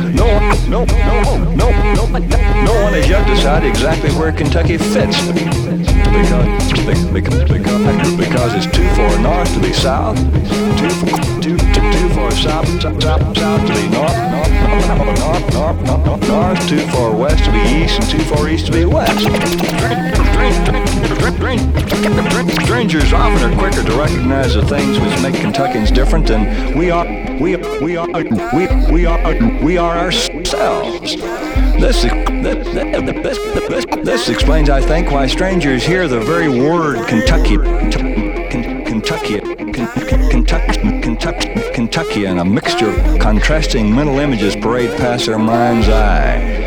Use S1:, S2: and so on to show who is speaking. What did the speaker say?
S1: No one has yet decided exactly where Kentucky fits. Because it's too far north to be south, too far south to be north, too far west to be east, and too far east to be west. Strangers often are quicker to recognize the things which make Kentuckians different than we are ourselves. This explains, I think, why strangers hear the very word Kentucky, and a mixture of contrasting mental images parade past their mind's eye.